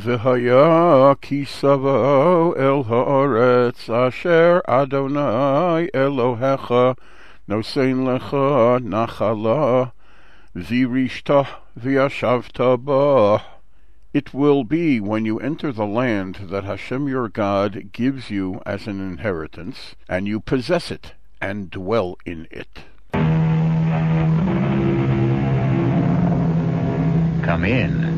V'haya kisavo el haaretz asher Adonai Elohecha nosein lecha nachala v'rishta v'yashavta ba. It will be when you enter the land that Hashem your God gives you as an inheritance, and you possess it and dwell in it. Come in.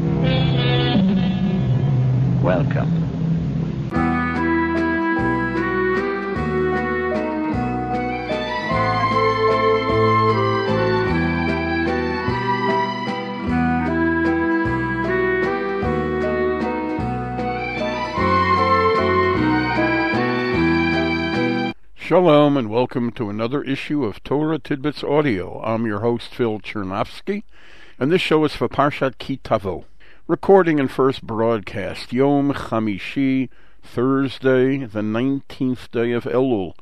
Welcome. Shalom and welcome to another issue of Torah Tidbits Audio. I'm your host Phil Chernovsky, and this show is for Parshat Ki Tavo. Recording and first broadcast, Yom Chamishi, Thursday, the 19th day of Elul,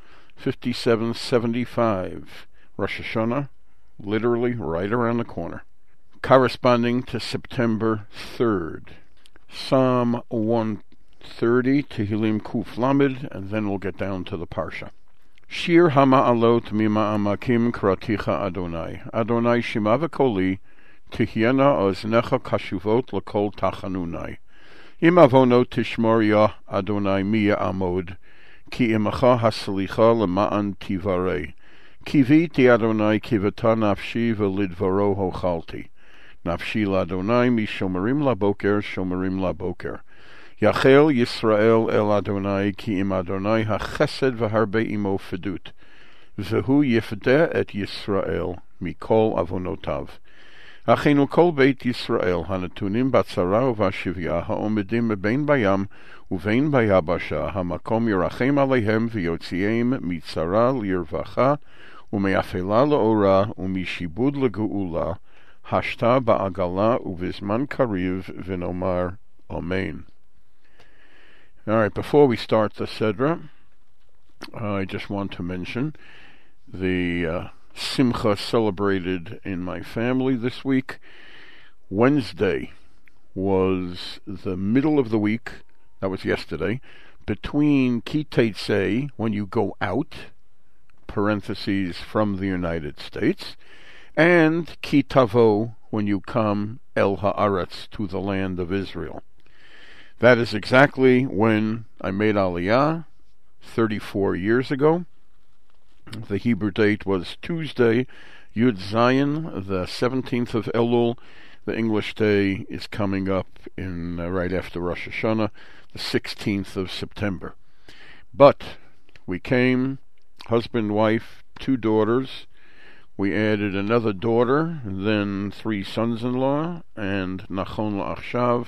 5775. Rosh Hashanah, literally right around the corner. Corresponding to September 3rd. Psalm 130, Tehillim Kuf Lamed, and then we'll get down to the Parsha. Shir Hama'alot Mima'amakim Kraticha Adonai. Adonai Shema V'Koli, Tihyena Oznecha Kashuvot L'Kol Tachanunai. Im Avonot Tishmor Yah Adonai Miya Amod, Ki Imacha Haslicha L'Ma'an Tivarei. Kiviti Adonai Kivata Nafshi V'Lidvaro Hochalti. Nafshi L'Adonai Mishomerim Laboker Shomerim Laboker. Yachel Yisrael el Adonai ki im Adonai hachesed v'harbe imo fedut. V'hu yifdeh et Yisrael mikol avonotav. Achenu kol beit Yisrael hanatunim batzara uvashivya haomedim bein bayam uvein bayabasha hamakom yirachem aleihem v'yotziem mitzara lirvacha umeafela leora umishibud legeula hashta ba'agala uvizman kariv v'nomar Amen. All right, before we start the Sedra, I just want to mention the Simcha celebrated in my family this week. Wednesday was the middle of the week, that was yesterday, between Ki Teitzei, when you go out, parentheses, from the United States, and Ki Tavo, when you come El Haaretz, to the land of Israel. That is exactly when I made Aliyah 34 years ago. The Hebrew date was Tuesday, Yud Zayin, the 17th of Elul. The English day is coming up in right after Rosh Hashanah, the 16th of September. But we came, husband, wife, 2 daughters. We added another daughter, then 3 sons-in-law, and Nachon La'achshav,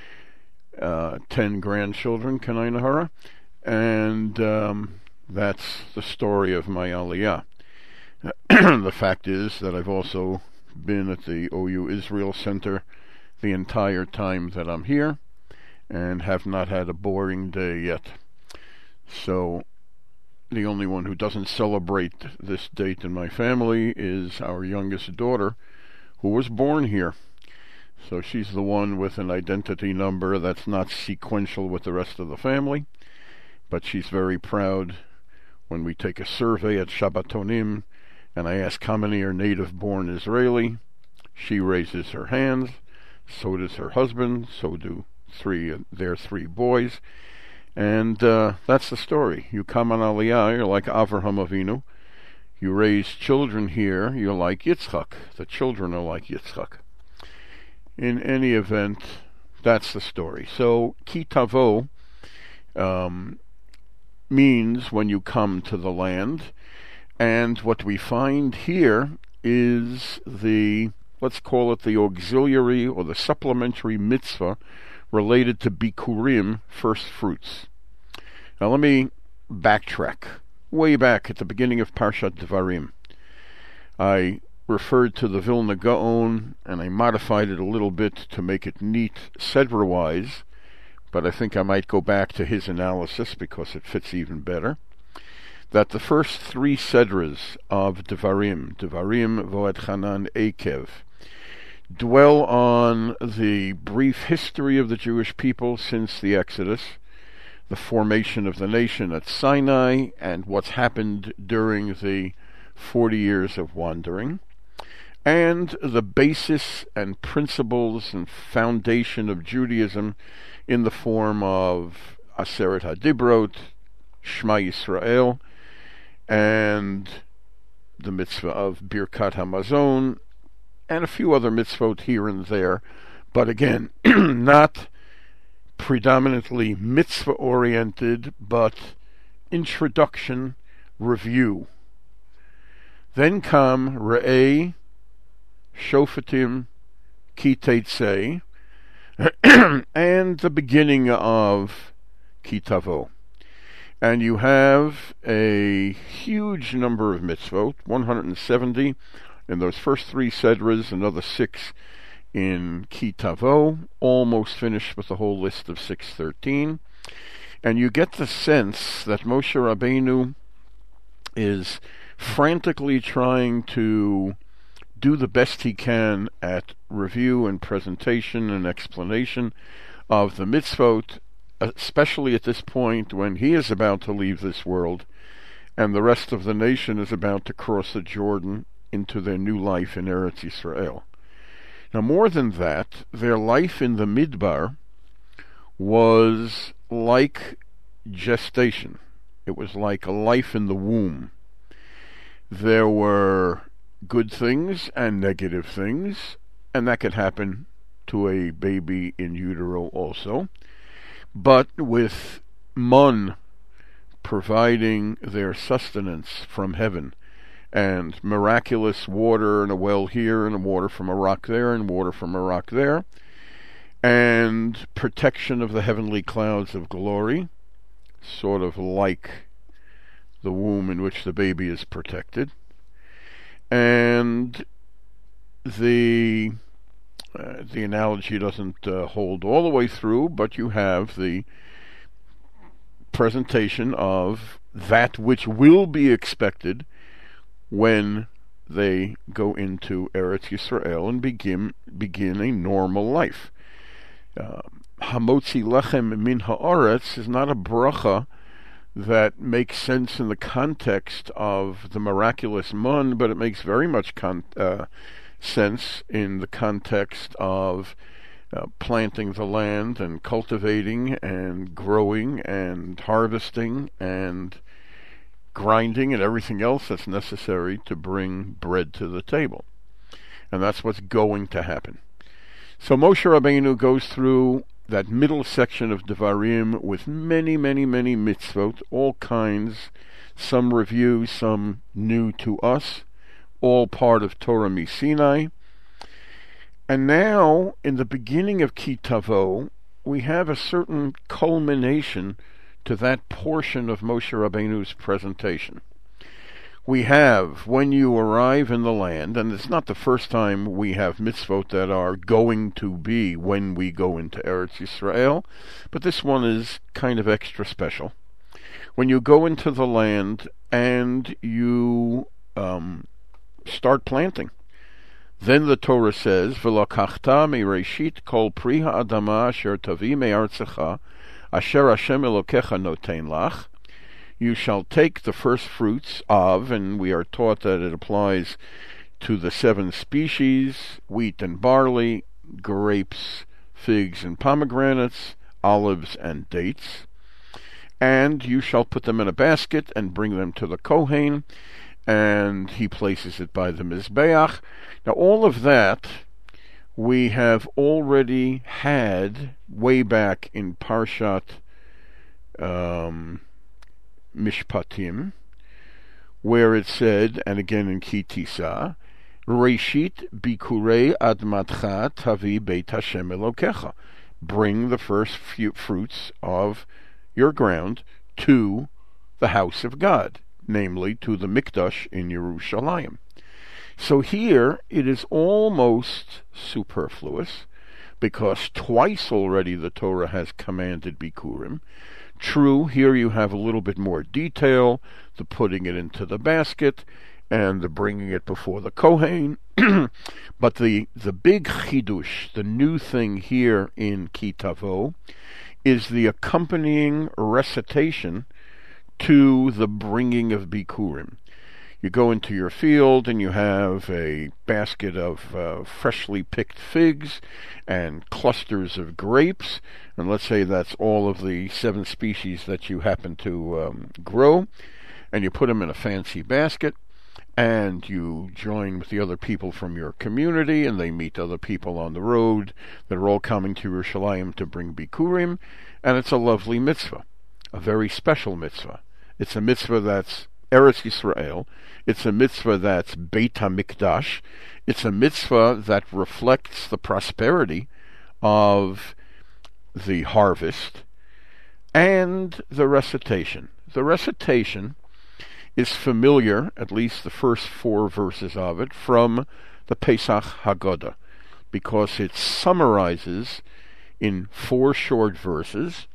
10 grandchildren, Kanai Nahara, and that's the story of my Aliyah. The fact is that I've also been at the OU Israel Center the entire time that I'm here, and have not had a boring day yet. So the only one who doesn't celebrate this date in my family is our youngest daughter, who was born here. So she's the one with an identity number that's not sequential with the rest of the family, but she's very proud. When we take a survey at Shabbatonim and I ask how many are native-born Israeli, she raises her hand, so does her husband, so do their 3 boys, and that's the story. You come on Aliyah, you're like Avraham Avinu. You raise children here, you're like Yitzchak. The children are like Yitzchak. In any event, that's the story. So, Ki Tavo means when you come to the land, and what we find here is let's call it the auxiliary or the supplementary mitzvah related to Bikurim, first fruits. Now let me backtrack. Way back at the beginning of Parshat Devarim, I referred to the Vilna Gaon, and I modified it a little bit to make it neat Sedra-wise, but I think I might go back to his analysis because it fits even better, that the first 3 Sedras of Devarim, Voed Chanan Ekev, dwell on the brief history of the Jewish people since the Exodus, the formation of the nation at Sinai, and what's happened during the 40 years of wandering, and the basis and principles and foundation of Judaism in the form of Aseret HaDibrot, Shema Yisrael, and the mitzvah of Birkat HaMazon, and a few other mitzvot here and there, but again, not predominantly mitzvah-oriented, but introduction, review. Then come Re'eh, Shofatim, Ki Teitzei, and the beginning of Ki Tavo. And you have a huge number of mitzvot, 170 in those first 3 sedras, another 6 in Ki Tavo, almost finished with the whole list of 613. And you get the sense that Moshe Rabbeinu is frantically trying to do the best he can at review and presentation and explanation of the mitzvot, especially at this point when he is about to leave this world and the rest of the nation is about to cross the Jordan into their new life in Eretz Yisrael. Now, more than that, their life in the Midbar was like gestation. It was like a life in the womb. There were good things and negative things, and that could happen to a baby in utero also. But with Mun providing their sustenance from heaven, and miraculous water and a well here, and water from a rock there, and water from a rock there, and protection of the heavenly clouds of glory, sort of like the womb in which the baby is protected. And the analogy doesn't hold all the way through, but you have the presentation of that which will be expected when they go into Eretz Yisrael and begin a normal life. Hamotzi lechem min haaretz is not a bracha that makes sense in the context of the miraculous mun, but it makes very much sense in the context of planting the land and cultivating and growing and harvesting and grinding and everything else that's necessary to bring bread to the table. And that's what's going to happen. So Moshe Rabbeinu goes through that middle section of Devarim with many, many, many mitzvot, all kinds, some review, some new to us, all part of Torah Misinai. And now, in the beginning of Ki Tavo, we have a certain culmination to that portion of Moshe Rabbeinu's presentation. We have, when you arrive in the land, and it's not the first time we have mitzvot that are going to be when we go into Eretz Yisrael, but this one is kind of extra special. When you go into the land and you start planting, then the Torah says, "V'lakachta me'reshit kol pri ha'adama asher tavi me'artzecha asher Hashem Elokecha noten lach." You shall take the first fruits of, and we are taught that it applies to the 7 species, wheat and barley, grapes, figs and pomegranates, olives and dates. And you shall put them in a basket and bring them to the Kohen, and he places it by the Mizbeach. Now all of that we have already had way back in Parshat Mishpatim, where it said, and again in Ki Tisa, Reshit bikurei admatcha tavi beit Hashem Elokecha. Bring the first few fruits of your ground to the house of God, namely to the Mikdash in Yerushalayim. So here it is almost superfluous, because twice already the Torah has commanded Bikurim. True, here you have a little bit more detail, the putting it into the basket and the bringing it before the Kohen, But the big chidush, the new thing here in Ki Tavo, is the accompanying recitation to the bringing of Bikurim. You go into your field and you have a basket of freshly picked figs and clusters of grapes, and let's say that's all of the 7 species that you happen to grow, and you put them in a fancy basket, and you join with the other people from your community, and they meet other people on the road that are all coming to Yerushalayim to bring Bikurim, and it's a lovely mitzvah, a very special mitzvah. It's a mitzvah that's Eretz Yisrael. It's a mitzvah that's Beit HaMikdash. It's a mitzvah that reflects the prosperity of the harvest and the recitation. The recitation is familiar, at least the first 4 verses of it, from the Pesach Haggadah, because it summarizes in 4 short verses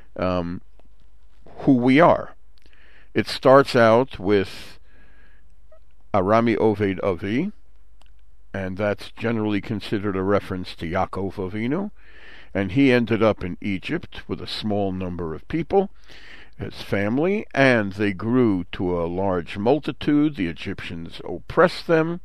who we are. It starts out with Arami Oved Avi, and that's generally considered a reference to Yaakov Avinu, and he ended up in Egypt with a small number of people, his family, and they grew to a large multitude. The Egyptians oppressed them.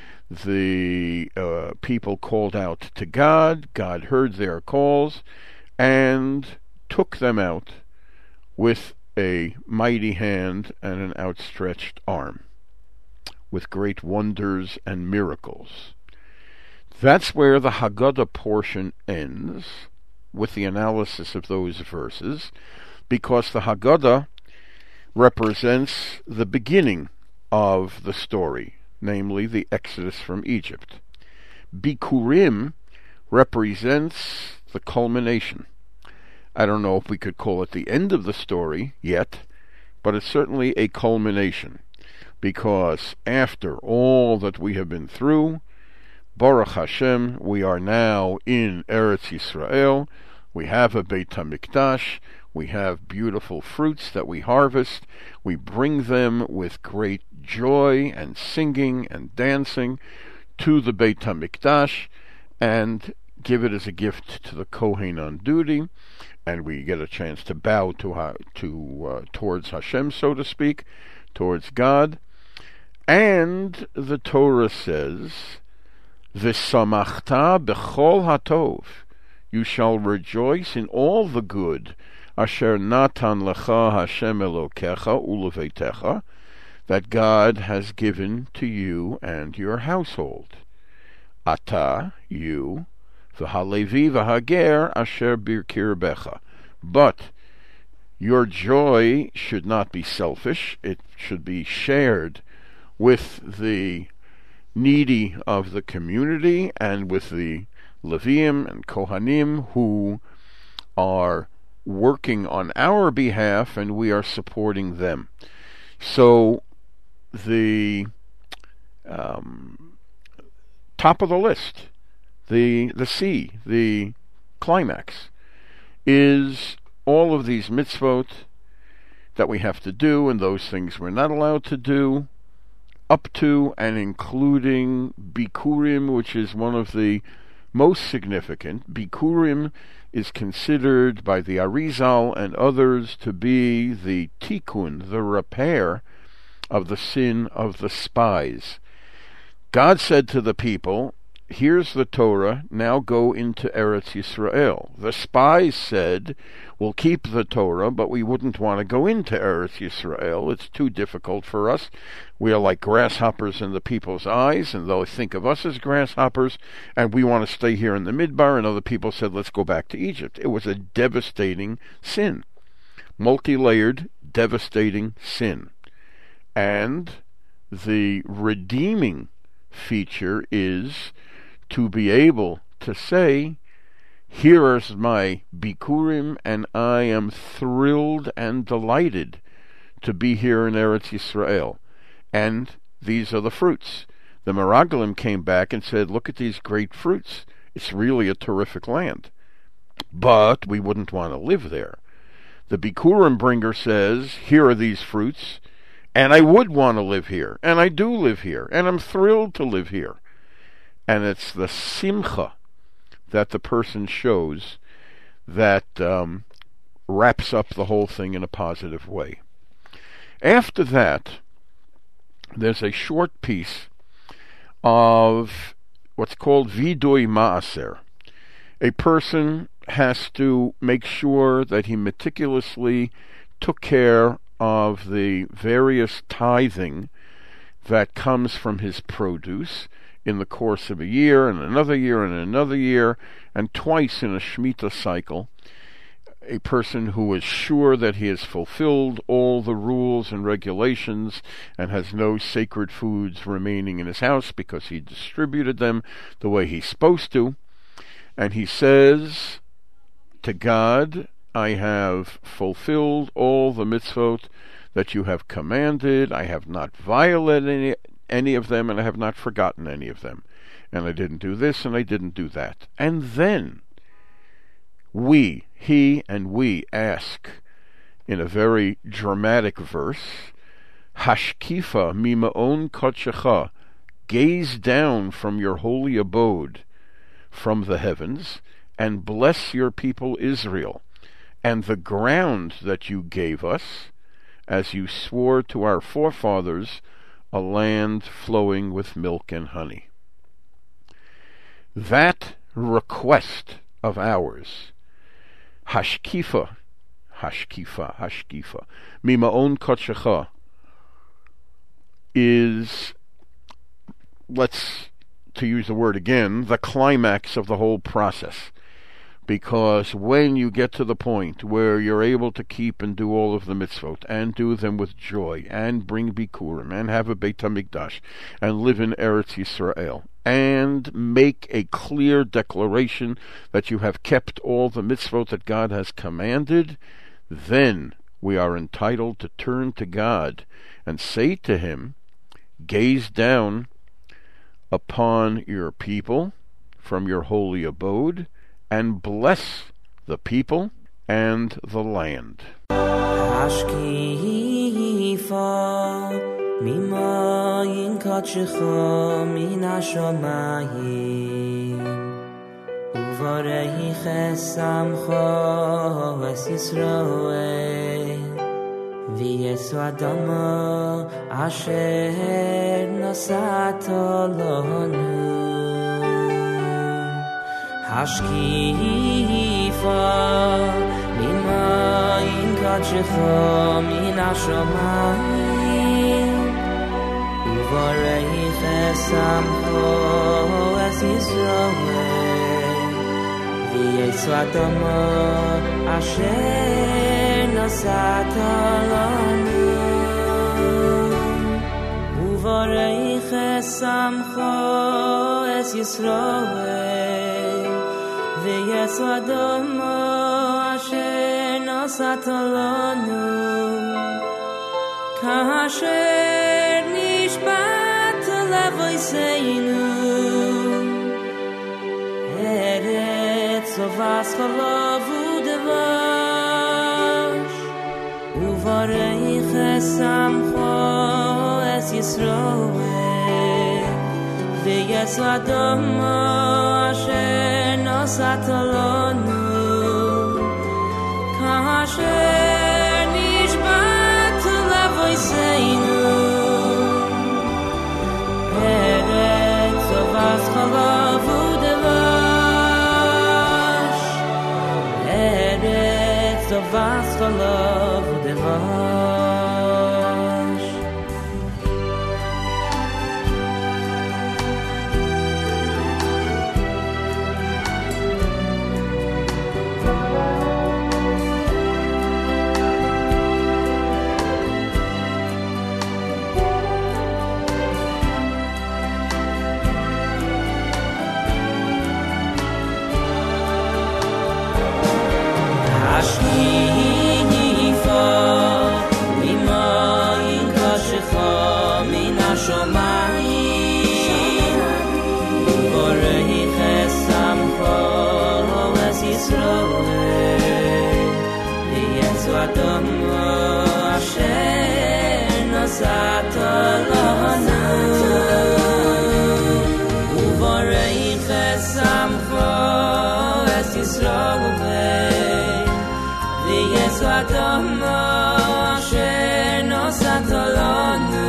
The people called out to God. God heard their calls and took them out with a mighty hand and an outstretched arm, with great wonders and miracles. That's where the Haggadah portion ends, with the analysis of those verses, because the Haggadah represents the beginning of the story, namely the Exodus from Egypt. Bikurim represents the culmination. I don't know if we could call it the end of the story yet, but it's certainly a culmination, because after all that we have been through, Baruch Hashem, we are now in Eretz Yisrael. We have a Beit HaMikdash. We have beautiful fruits that we harvest. We bring them with great joy and singing and dancing to the Beit HaMikdash and give it as a gift to the Kohen on duty. And we get a chance to bow towards Hashem, so to speak, towards God. And the Torah says, V'samachta b'chol hatov, you shall rejoice in all the good, asher natan lecha Hashem Elokecha uleveitecha, that God has given to you and your household. Ata, you, v'halevi v'hager asher birkirbecha. But your joy should not be selfish. It should be shared with the needy of the community and with the Leviim and Kohanim who are working on our behalf, and we are supporting them. So the top of the list, the climax, is all of these mitzvot that we have to do and those things we're not allowed to do, up to and including Bikurim, which is one of the most significant. Bikurim is considered by the Arizal and others to be the tikkun, the repair of the sin of the spies. God said to the people, here's the Torah, now go into Eretz Yisrael. The spies said, we'll keep the Torah, but we wouldn't want to go into Eretz Yisrael. It's too difficult for us. We are like grasshoppers in the people's eyes, and they'll think of us as grasshoppers, and we want to stay here in the Midbar. And other people said, let's go back to Egypt. It was a devastating sin. Multi-layered, devastating sin. And the redeeming feature is to be able to say, here is my Bikurim, and I am thrilled and delighted to be here in Eretz Yisrael. And these are the fruits. The Meraglim came back and said, look at these great fruits. It's really a terrific land. But we wouldn't want to live there. The Bikurim bringer says, here are these fruits, and I would want to live here, and I do live here, and I'm thrilled to live here. and it's the simcha that the person shows that wraps up the whole thing in a positive way. After that, there's a short piece of what's called vidui maaser. A person has to make sure that he meticulously took care of the various tithing that comes from his produce in the course of a year, and another year, and another year, and twice in a Shemitah cycle. A person who is sure that he has fulfilled all the rules and regulations and has no sacred foods remaining in his house because he distributed them the way he's supposed to. And he says to God, I have fulfilled all the mitzvot that you have commanded. I have not violated any of them, and I have not forgotten any of them. And I didn't do this, and I didn't do that. And then he and we ask in a very dramatic verse, Hashkifa mima'on kodshecha, gaze down from your holy abode from the heavens, and bless your people Israel, and the ground that you gave us, as you swore to our forefathers, a land flowing with milk and honey. That request of ours, Hashkifa, Mima'on Kodshecha, is, to use the word again, the climax of the whole process. Because when you get to the point where you're able to keep and do all of the mitzvot, and do them with joy, and bring bikurim, and have a Beit HaMikdash, and live in Eretz Yisrael, and make a clear declaration that you have kept all the mitzvot that God has commanded, then we are entitled to turn to God and say to Him, gaze down upon your people from your holy abode, and bless the people and the land. Hashkifa mimayin kodshecha min hashamayim uvareich esamcha es Yisroel v'yesu adama asher nasato lanu Hashkifa mimayin kodshecha min hashamayim uvareich esamcha es Yisroel v'yesu adama asher nasata lanu uvareich esamcha es Yisroel v'yesu adama asher nasata lanu kasher nishbat levoiseinu eretz ovas chalav u'devash uvareich esamcha es Yisroel v'yesu adama asher nasata lanu kasher nishbat levoiseinu eretz ovas chalav u'devash eretz ovas chalav u'devash. Hashkifa Samcho es Yisrael V'yes Adam asher nosat lanu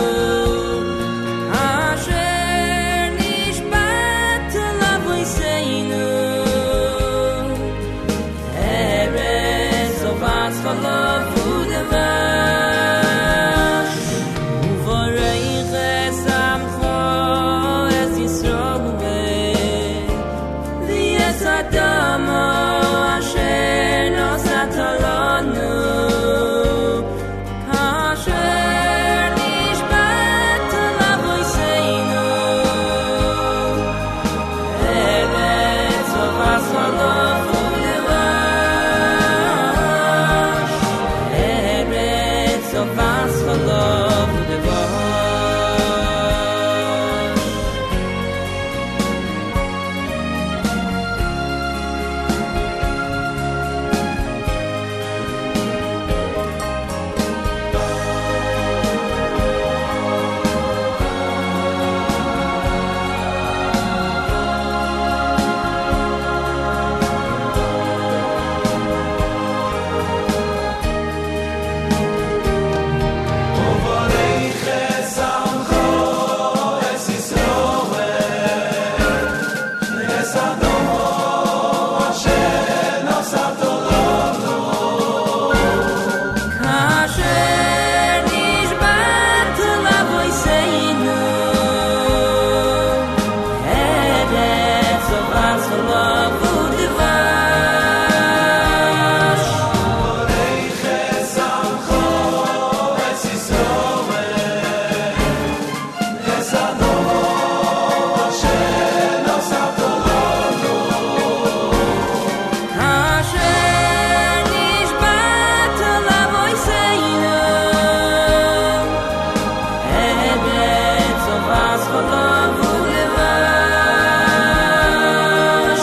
asher nishbat lavoseinu Eretz Tovas Chalav U'Devash U'Vorech Samcho es Yisrael V'yes Adam asher nosat lanu asher nishbat lavoseinu Eretz Tovas Chalav U'Devash Eretz Tovas Chalav U'Devash Kasher nishbat lavoseinu Eretz Tovas Chalav U'Devash Kasher nishbat lavoseinu Eretz Tovas Chalav U'Devash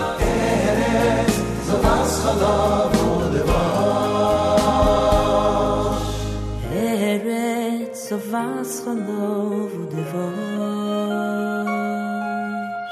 Eretz Tovas Chalav U'Devash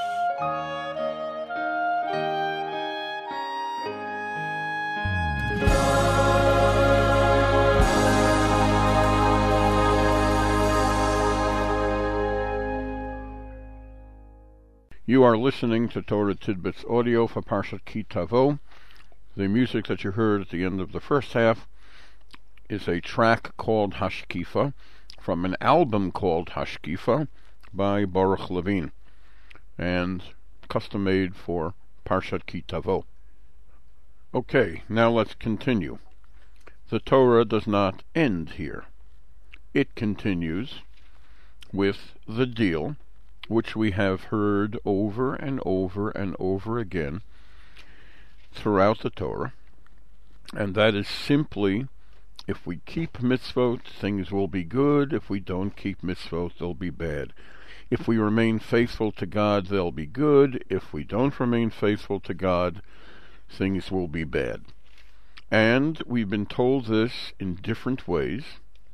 You are listening to Torah Tidbits audio for Parshat Ki Tavo. The music that you heard at the end of the first half is a track called Hashkifa from an album called Hashkifa by Baruch Levine and custom made for Parshat Ki Tavo. Okay, now let's continue. The Torah does not end here. It continues with the deal, which we have heard over and over and over again throughout the Torah, and that is simply, if we keep mitzvot, things will be good. If we don't keep mitzvot, they'll be bad. If we remain faithful to God, they'll be good. If we don't remain faithful to God, things will be bad. And we've been told this in different ways,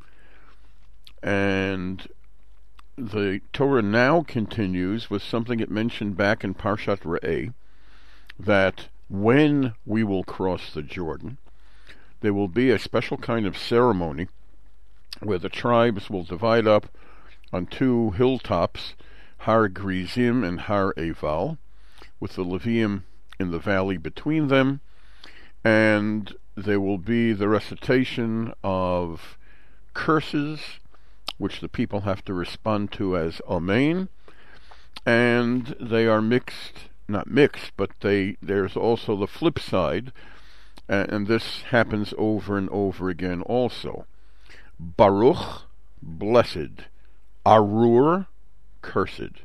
and the Torah now continues with something it mentioned back in Parshat Re'eh, that when we will cross the Jordan, there will be a special kind of ceremony where the tribes will divide up on two hilltops, Har Grizim and Har Eval, with the Levium in the valley between them, and there will be the recitation of curses which the people have to respond to as Amen, and they are not mixed, but there's also the flip side, and this happens over and over again also. Baruch, blessed. Arur, cursed.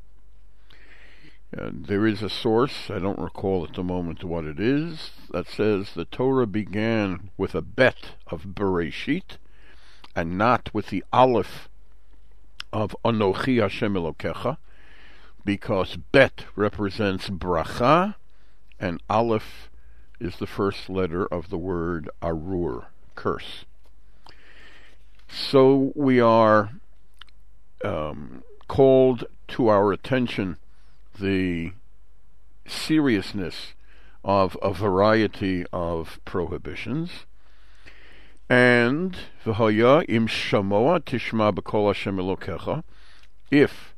There is a source, I don't recall at the moment what it is, that says the Torah began with a bet of Bereshit, and not with the Aleph of Anochi Hashem Elokecha, because Bet represents bracha, and Aleph is the first letter of the word Arur, curse. So we are called to our attention the seriousness of a variety of prohibitions. And v'haya im shamoa tishma b'kol Hashem Elokecha, if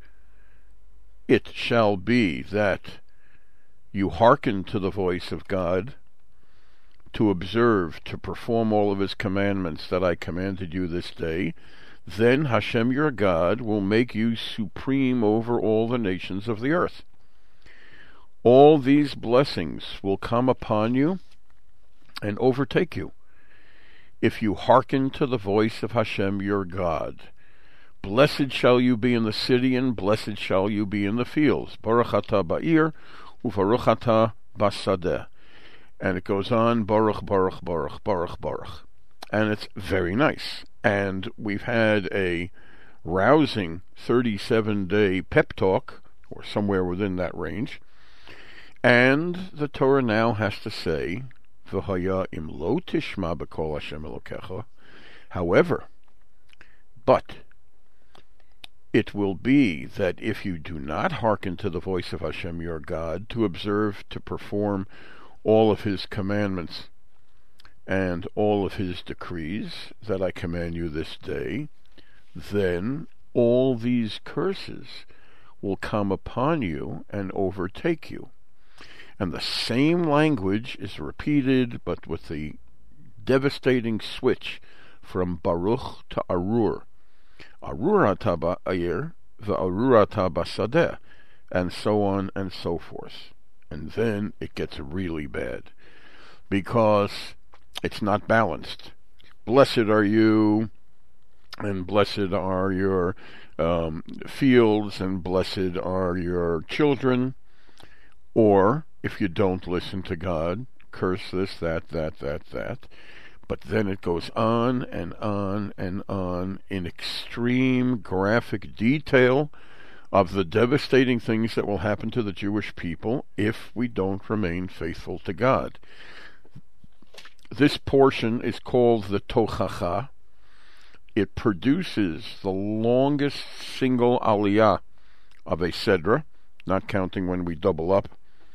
it shall be that you hearken to the voice of God, to observe, to perform all of His commandments that I commanded you this day, then Hashem your God will make you supreme over all the nations of the earth. All these blessings will come upon you and overtake you if you hearken to the voice of Hashem your God. Blessed shall you be in the city, and blessed shall you be in the fields. Baruch atah ba'ir, u'baruch atah basadeh. And it goes on, Baruch, Baruch, Baruch, Baruch, Baruch. And it's very nice. And we've had a rousing 37-day pep talk, or somewhere within that range. And the Torah now has to say, V'haya im lo tishma b'kol Hashem Elokecha. However, but it will be that if you do not hearken to the voice of Hashem your God, to observe, to perform all of His commandments and all of His decrees that I command you this day, then all these curses will come upon you and overtake you. And the same language is repeated, but with the devastating switch from Baruch to Arur. Arur atah ba'ir, v'arur atah basadeh, and so on and so forth. And then it gets really bad, because it's not balanced. Blessed are you, and blessed are your fields, and blessed are your children. Or, if you don't listen to God, curse this, that. But then it goes on and on and on in extreme graphic detail of the devastating things that will happen to the Jewish people if we don't remain faithful to God. This portion is called the Tochacha. It produces the longest single aliyah of a sedra, not counting when we double up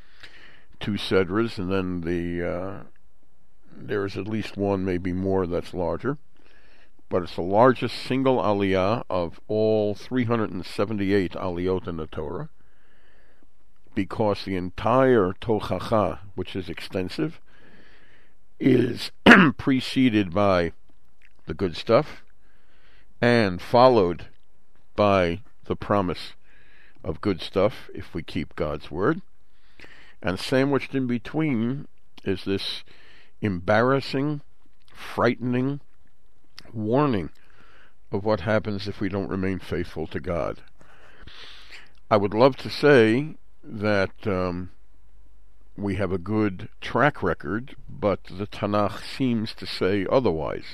2 sedras, and then there is at least one, maybe more, that's larger. But it's the largest single aliyah of all 378 aliyot in the Torah, because the entire Tochacha, which is extensive, is preceded by the good stuff and followed by the promise of good stuff if we keep God's word. And sandwiched in between is this embarrassing, frightening warning of what happens if we don't remain faithful to God. I would love to say that we have a good track record, but the Tanakh seems to say otherwise.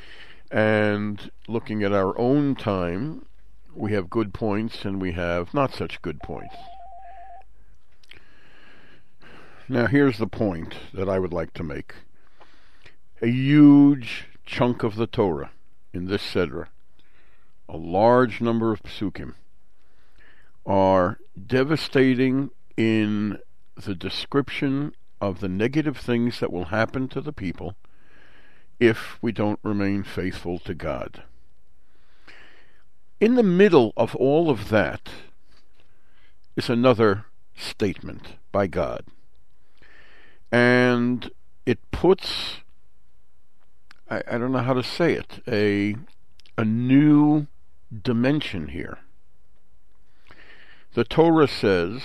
And looking at our own time, we have good points and we have not such good points. Now here's the point that I would like to make. A huge chunk of the Torah in this Sedra, a large number of psukim, are devastating in the description of the negative things that will happen to the people if we don't remain faithful to God. In the middle of all of that is another statement by God. And it puts, I don't know how to say it, a new dimension here. The Torah says,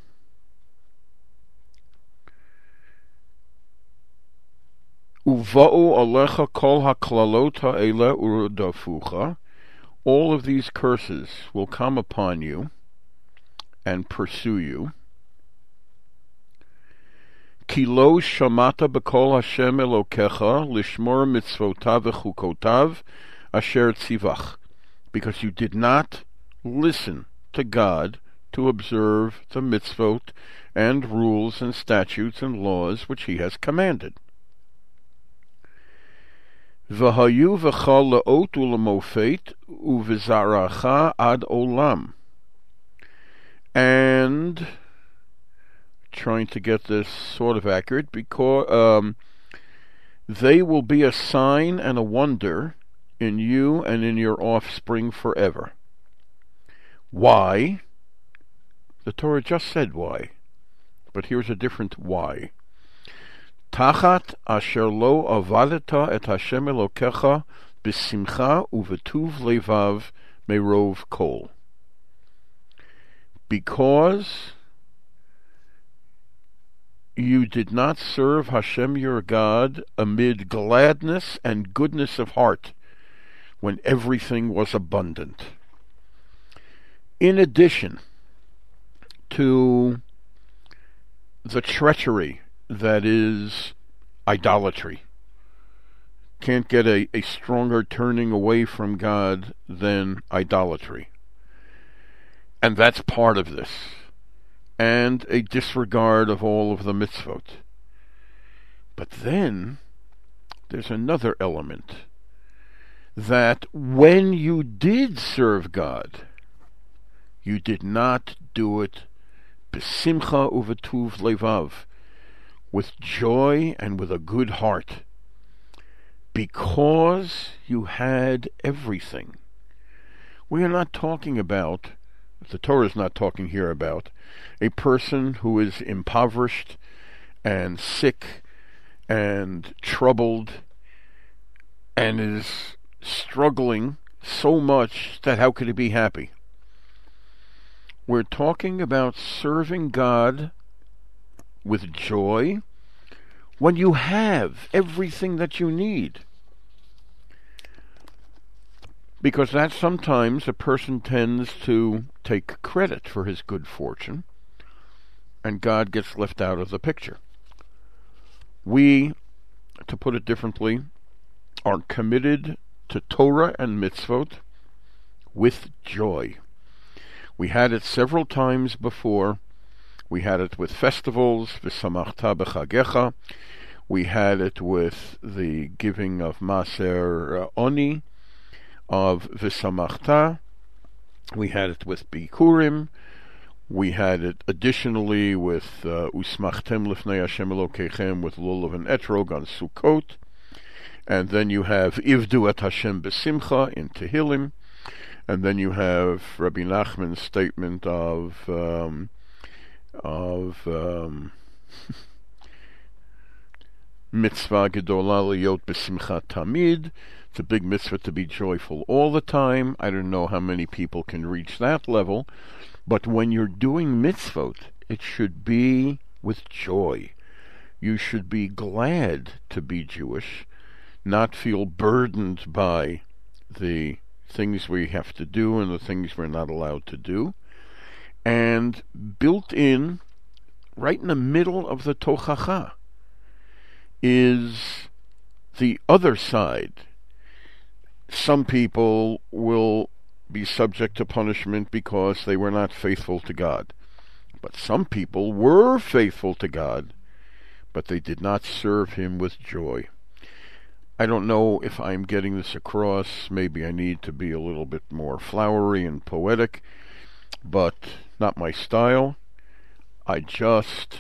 Uva'u alecha kol haklalot ha'ele u'rodafucha. All of these curses will come upon you and pursue you. Ki lo shamata b'kol Hashem Elokecha lishmor mitzvotav v'chukotav asher tzivach. Because you did not listen to God to observe the mitzvot and rules and statutes and laws which He has commanded. V'hayu v'cha le'ot u'lemofet u'v'zaracha ad olam. And trying to get this sort of accurate, because they will be a sign and a wonder in you and in your offspring forever. Why? The Torah just said why, but here's a different why. Tachat asher lo avadeta et Hashem Elokecha b'simcha uvetuv levav merov kol. Because you did not serve Hashem your God amid gladness and goodness of heart when everything was abundant. In addition to the treachery that is idolatry, can't get a stronger turning away from God than idolatry. And that's part of this. And a disregard of all of the mitzvot. But then there's another element, that when you did serve God, you did not do it b'simcha uvetuv levav, with joy and with a good heart, because you had everything. We are not talking about, the Torah is not talking here about, a person who is impoverished and sick and troubled and is struggling so much that how could he be happy? We're talking about serving God with joy when you have everything that you need. Because that sometimes a person tends to take credit for his good fortune, and God gets left out of the picture. We, to put it differently, are committed to Torah and mitzvot with joy. We had it several times before. We had it with festivals, v'samachta b'chagecha. We had it with the giving of Maser Oni, of v'samachta. We had it with Bikurim. We had it additionally with Usmachtem Lifnei Hashem Elokechem, with Lulav and Etrog on Sukkot. And then you have Ivdu et Hashem B'simcha in Tehillim. And then you have Rabbi Nachman's statement of mitzvah gedola liyot b'simcha tamid. It's a big mitzvah to be joyful all the time. I don't know how many people can reach that level, but when you're doing mitzvot, it should be with joy. You should be glad to be Jewish, not feel burdened by the things we have to do and the things we're not allowed to do. And built in, right in the middle of the tochacha, is the other side. Some people will be subject to punishment because they were not faithful to God. But some people were faithful to God, but they did not serve Him with joy. I don't know if I'm getting this across. Maybe I need to be a little bit more flowery and poetic, but not my style. I just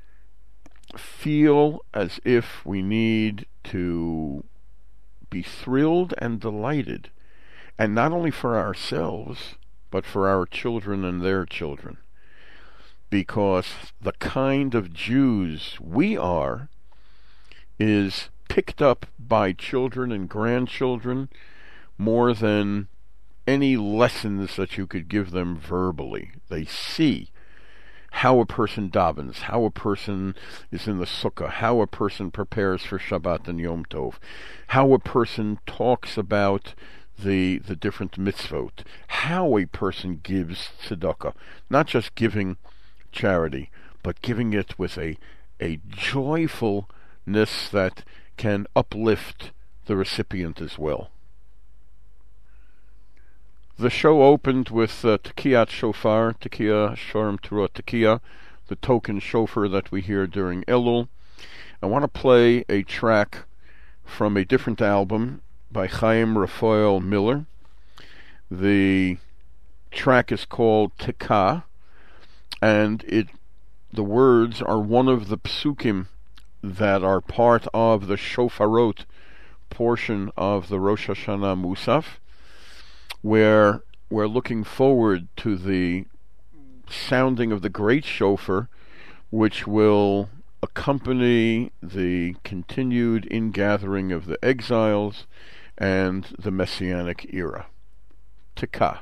feel as if we need to be thrilled and delighted, and not only for ourselves, but for our children and their children, because the kind of Jews we are is picked up by children and grandchildren more than any lessons that you could give them verbally. They see how a person davens, how a person is in the sukkah, how a person prepares for Shabbat and Yom Tov, how a person talks about the different mitzvot, how a person gives tzedakah, not just giving charity, but giving it with a joyfulness that can uplift the recipient as well. The show opened with Tekiyat Shofar, Tekiya Shorem Turah Tekiya, the token shofar that we hear during Elul. I want to play a track from a different album by Chaim Raphael Miller. The track is called Tekah, and it The words are one of the psukim that are part of the shofarot portion of the Rosh Hashanah Musaf, where we're looking forward to the sounding of the great shofar, which will accompany the continued ingathering of the exiles and the Messianic era. Tekah.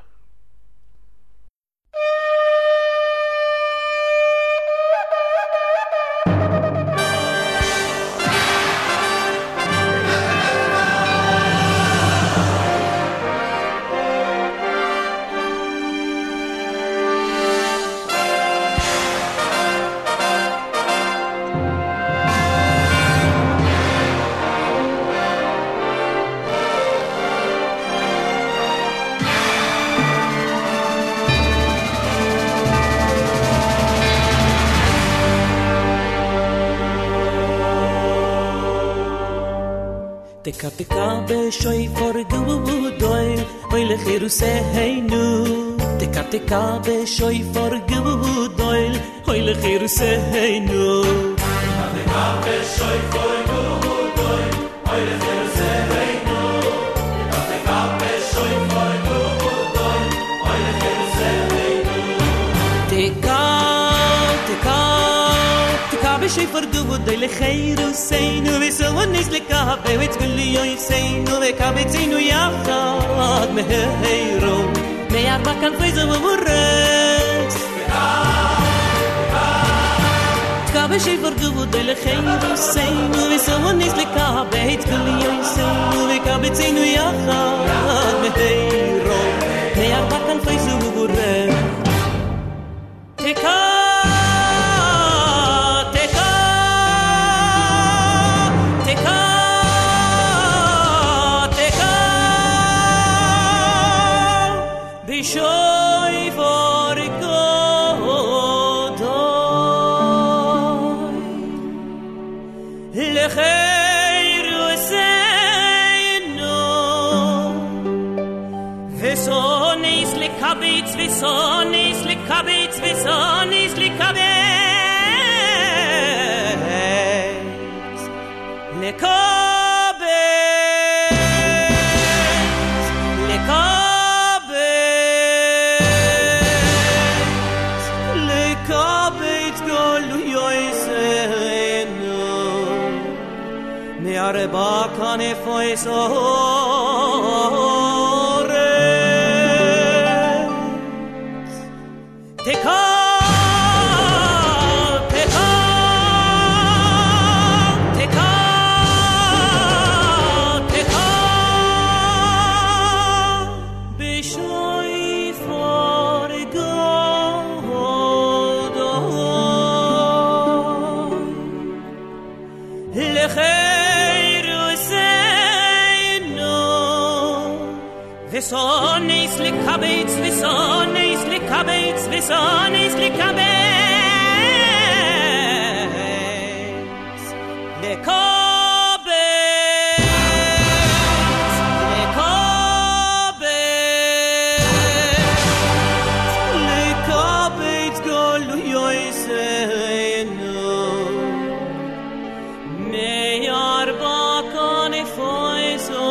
Teka b'shoifar gudoy, oy lechiruseinu. Teka b'shoifar gudoy, oy lechiruseinu. Teka b'shoifar gudoy, oy lechiruseinu. Teka b'shoifar gudoy, oy lechiruseinu. Teka b'shoifar gudoy lechiruseinu. V'sonis lekabe v'tzguli yoyseinu v'kabetzinu yachad meheiro me'arba kanfeizu v'murez Teka b'shoifar gudoy lechiruseinu v'sonis lekabe v'tzguli yoyseinu v'kabetzinu yachad meheiro me'arba kanfeizu v'murez Teka Visonis likabitz, visonis likabitz, likabitz, likabitz, likabitz golu yoyseinu, me'areba kanefo Teka, teka, teka, teka, b'shoifar gudoy, lechiruseinu, v'sonis likabitz, v'sonis likabitz, v'sonis likabitz, likabitz, likabitz, likabitz golu yoyseinu me'arba kanefo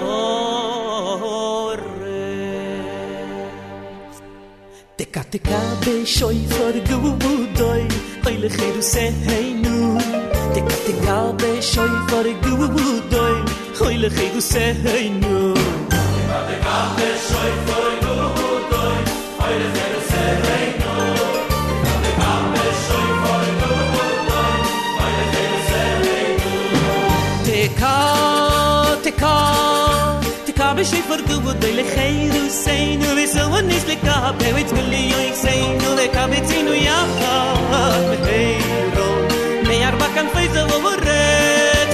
Teka b'shoifar gudoy, oy lechiruseinu. Teka b'shoifar gudoy, oy lechiruseinu. Teka b'shoifar gudoy, oy lechiruseinu. Teka b'shoifar gudoy, oy lechiruseinu. Teka b'shoifar gudoy lechiruseinu. V'sonis lekabe v'tzguli yoyseinu v'kabetzinu yachad meheiro me'arba kanfeizu v'murez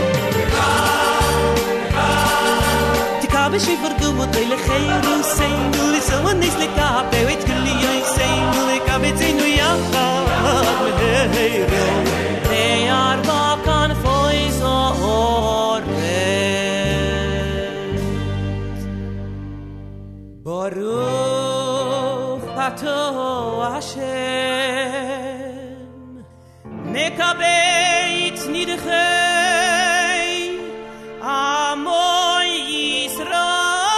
Teka b'shoifar gudoy lechiruseinu. V'sonis lekabe v'tzguli yoyseinu v'kabetzinu yachad meheiro me'arba kanfeizu Baruch Ato Hashem nekabeit nidchei amoy Yisrael.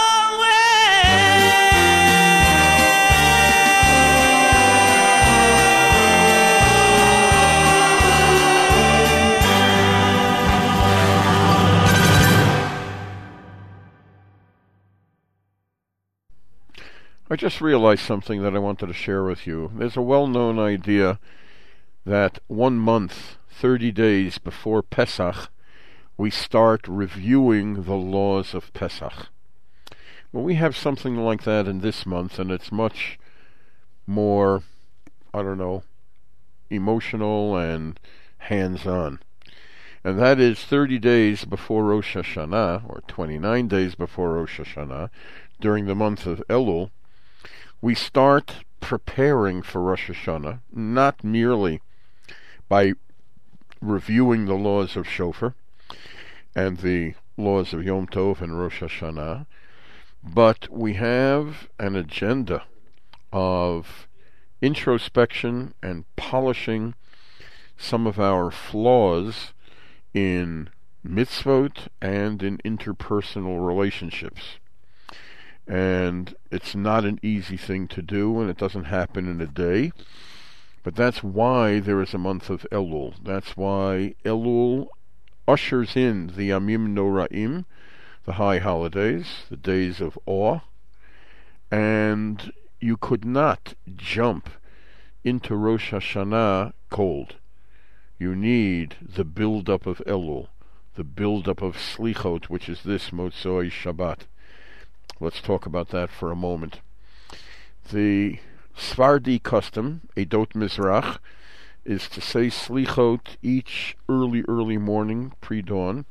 I just realized something that I wanted to share with you. There's a well-known idea that 1 month, 30 days before Pesach, we start reviewing the laws of Pesach. Well, we have something like that in this month, and it's much more, emotional and hands-on. And that is 30 days before Rosh Hashanah, or 29 days before Rosh Hashanah, during the month of Elul, we start preparing for Rosh Hashanah, not merely by reviewing the laws of Shofar and the laws of Yom Tov and Rosh Hashanah, but we have an agenda of introspection and polishing some of our flaws in mitzvot and in interpersonal relationships. And it's not an easy thing to do, and it doesn't happen in a day. But that's why there is a month of Elul. That's why Elul ushers in the Yamim Noraim, the high holidays, the days of awe. And you could not jump into Rosh Hashanah cold. You need the build-up of Elul, the build-up of Slichot, which is this Motzoi Shabbat. Let's talk about that for a moment. The Sfardi custom, Edot Mizrach, is to say Slichot each early morning, pre-dawn,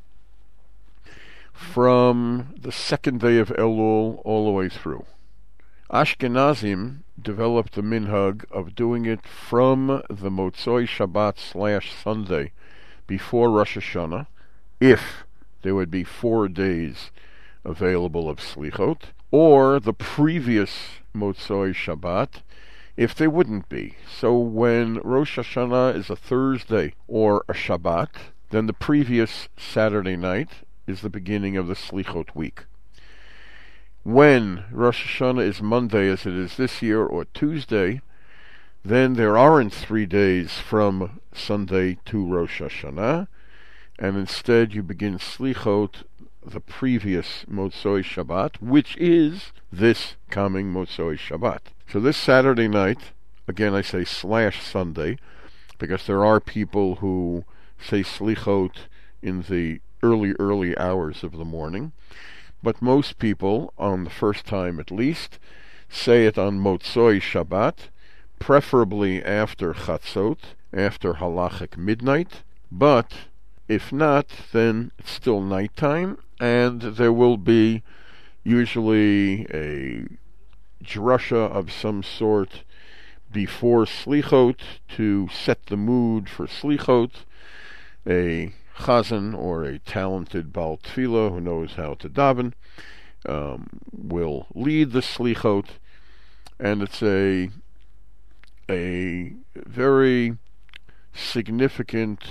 from the second day of Elul all the way through. Ashkenazim developed the minhag of doing it from the Motzoi Shabbat / Sunday before Rosh Hashanah, if there would be 4 days available of Slichot, or the previous Motzoi Shabbat, if there wouldn't be. So when Rosh Hashanah is a Thursday or a Shabbat, then the previous Saturday night is the beginning of the Slichot week. When Rosh Hashanah is Monday, as it is this year, or Tuesday, then there aren't 3 days from Sunday to Rosh Hashanah, and instead you begin Slichot the previous Motzoi Shabbat, which is this coming Motzoi Shabbat. So this Saturday night, again I say / Sunday, because there are people who say Slichot in the early hours of the morning, but most people, on the first time at least, say it on Motzoi Shabbat, preferably after Chatzot, after halachic midnight, but if not, then it's still nighttime, and there will be usually a drasha of some sort before Slichot to set the mood for Slichot. A chazan or a talented Baal Tefillah who knows how to daven will lead the Slichot, and it's a very significant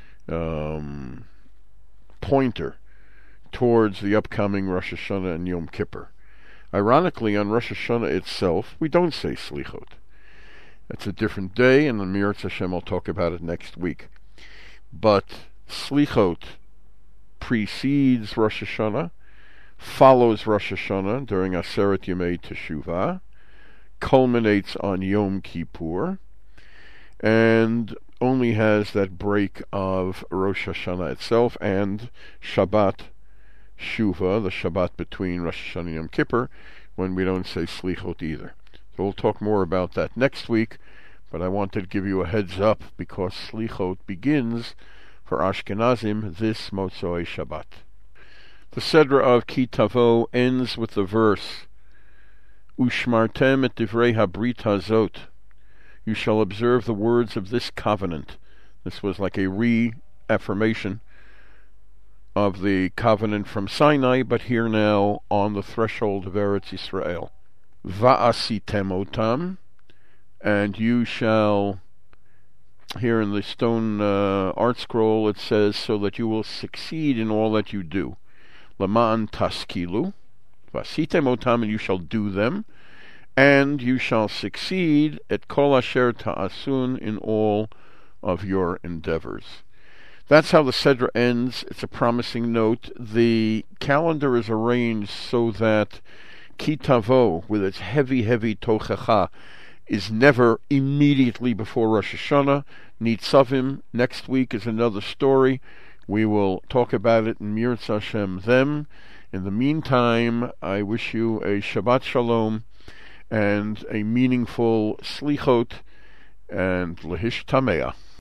pointer towards the upcoming Rosh Hashanah and Yom Kippur. Ironically, on Rosh Hashanah itself, we don't say Slichot. That's a different day, and the Mirz Hashem, I'll talk about it next week. But Slichot precedes Rosh Hashanah, follows Rosh Hashanah during Aseret Yemei Teshuvah, culminates on Yom Kippur, and only has that break of Rosh Hashanah itself and Shabbat Shuvah, the Shabbat between Rosh Hashanah and Yom Kippur, when we don't say Slichot either. So we'll talk more about that next week, but I wanted to give you a heads up because Slichot begins for Ashkenazim this Motzoi Shabbat. The Sedra of Ki Tavo ends with the verse, Ushmartem et divrei habrit hazot. You shall observe the words of this covenant. This was like a reaffirmation of the covenant from Sinai, but here now on the threshold of Eretz Yisrael. Va'asitem otam, and you shall here in the stone art scroll, it says, so that you will succeed in all that you do. Lama'an taskilu, vasitem otam, and you shall do them, and you shall succeed at kol asher ta'asun, in all of your endeavors. That's how the Sedra ends. It's a promising note. The calendar is arranged so that Ki Tavo, with its heavy tochecha, is never immediately before Rosh Hashanah. Nitzavim, next week, is another story. We will talk about it in Mirz Hashem then. In the meantime, I wish you a Shabbat Shalom and a meaningful Slichot and Lehish Tameah.